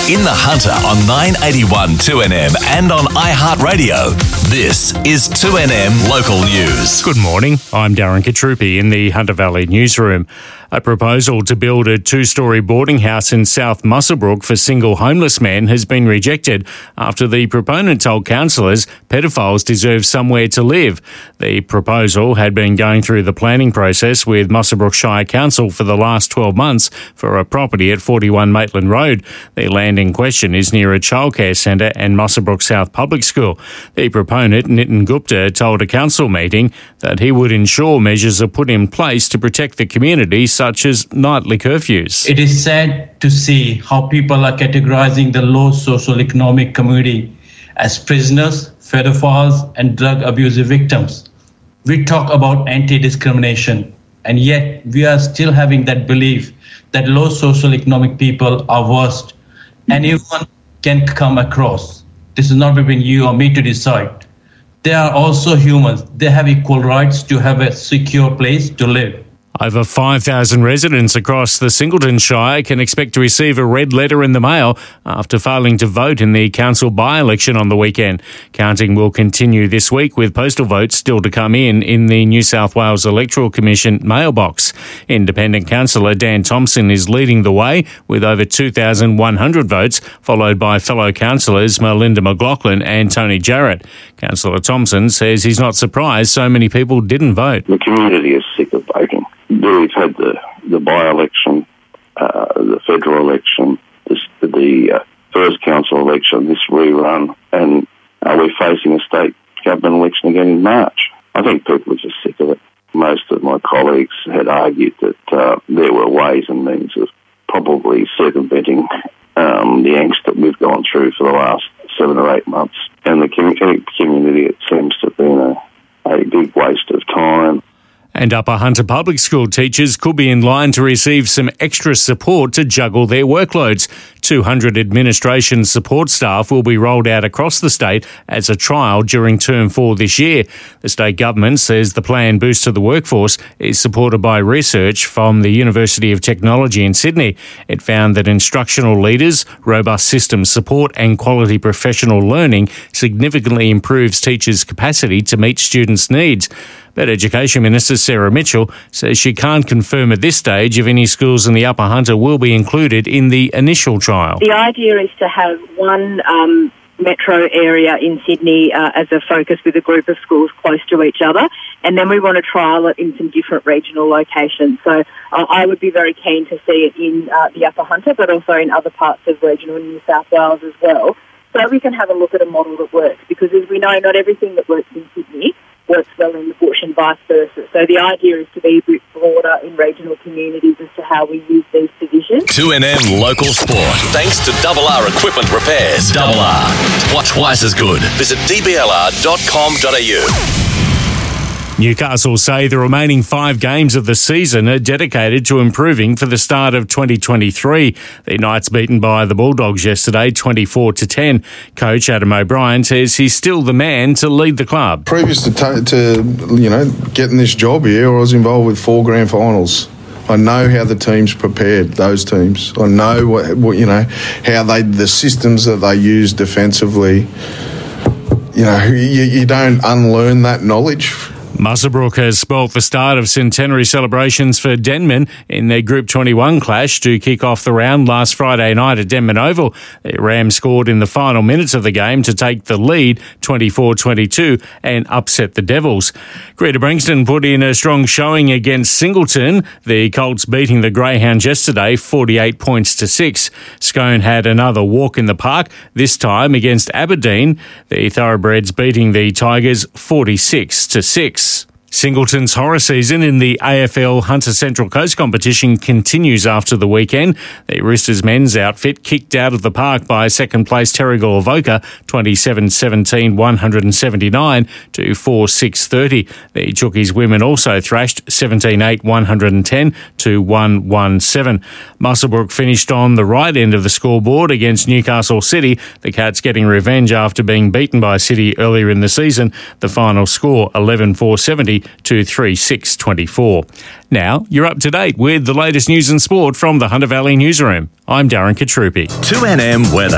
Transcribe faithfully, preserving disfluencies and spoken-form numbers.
In the Hunter on nine eighty-one two N M and on iHeartRadio. This is two N M Local News. Good morning. I'm Darren Katrupi in the Hunter Valley newsroom. A proposal to build a two-storey boarding house in South Muswellbrook for single homeless men has been rejected after the proponent told councillors pedophiles deserve somewhere to live. The proposal had been going through the planning process with Muswellbrook Shire Council for the last twelve months for a property at forty-one Maitland Road. The land in question is near a childcare centre and Muswellbrook South Public School. The proponent, Nitin Gupta, told a council meeting that he would ensure measures are put in place to protect the community, such as nightly curfews. It is sad to see how people are categorizing the low socioeconomic community as prisoners, pedophiles, and drug abuse victims. We talk about anti-discrimination, and yet we are still having that belief that low socioeconomic people are worst. Anyone can come across. This is not between you or me to decide. They are also humans. They have equal rights to have a secure place to live. Over five thousand residents across the Singleton Shire can expect to receive a red letter in the mail after failing to vote in the council by-election on the weekend. Counting will continue this week, with postal votes still to come in in the New South Wales Electoral Commission mailbox. Independent councillor Dan Thompson is leading the way with over two thousand one hundred votes, followed by fellow councillors Melinda McLaughlin and Tony Jarrett. Councillor Thompson says he's not surprised so many people didn't vote. The community is sick of voting. We've had the, the by-election, uh, the federal election, this, the uh, first council election, this rerun, and uh, we're facing a state government election again in March. I think people are just sick of it. Most of my colleagues had argued that uh, there were ways and means of probably circumventing um, the angst that we've gone through for the last seven or eight months. And the community, it seems to have been a, a big waste of time. And Upper Hunter Public School teachers could be in line to receive some extra support to juggle their workloads. two hundred administration support staff will be rolled out across the state as a trial during term four this year. The state government says the planned boost to the workforce is supported by research from the University of Technology in Sydney. It found that instructional leaders, robust system support and quality professional learning significantly improves teachers' capacity to meet students' needs. But Education Minister Sarah Mitchell says she can't confirm at this stage if any schools in the Upper Hunter will be included in the initial trial. The idea is to have one um, metro area in Sydney uh, as a focus with a group of schools close to each other, and then we want to trial it in some different regional locations. So uh, I would be very keen to see it in uh, the Upper Hunter, but also in other parts of regional New South Wales as well, so we can have a look at a model that works, because as we know, not everything that works in Sydney works well in the bush and vice versa. So the idea is to be a bit broader in regional communities as to how we use these divisions. two N M Local Sport. Thanks to Double R Equipment Repairs. Double R. Watch twice as good. Visit d b l r dot com dot a u. Newcastle say the remaining five games of the season are dedicated to improving for the start of twenty twenty-three. The Knights beaten by the Bulldogs yesterday, twenty-four to ten. Coach Adam O'Brien says he's still the man to lead the club. Previous to, t- to you know, getting this job here, I was involved with four grand finals. I know how the teams prepared, those teams. I know what, what you know, how they, the systems that they use defensively. You know, you, you don't unlearn that knowledge. Muswellbrook has spoilt the start of centenary celebrations for Denman in their Group twenty-one clash to kick off the round last Friday night at Denman Oval. The Rams scored in the final minutes of the game to take the lead twenty-four twenty-two and upset the Devils. Greta Branxton put in a strong showing against Singleton, the Colts beating the Greyhounds yesterday forty-eight points to six. Scone had another walk in the park, this time against Aberdeen, the Thoroughbreds beating the Tigers forty-six to six. Singleton's horror season in the A F L Hunter Central Coast competition continues after the weekend. The Roosters men's outfit kicked out of the park by second place Terrigal Avoca twenty-seven seventeen one seventy-nine to four six thirty. The Chookies women also thrashed seventeen eight one ten to one seventeen. Muswellbrook finished on the right end of the scoreboard against Newcastle City. The Cats getting revenge after being beaten by City earlier in the season. The final score eleven four seventy twenty to three six twenty-four. Now you're up to date with the latest news and sport from the Hunter Valley Newsroom. I'm Darren Katrupi. two N M weather.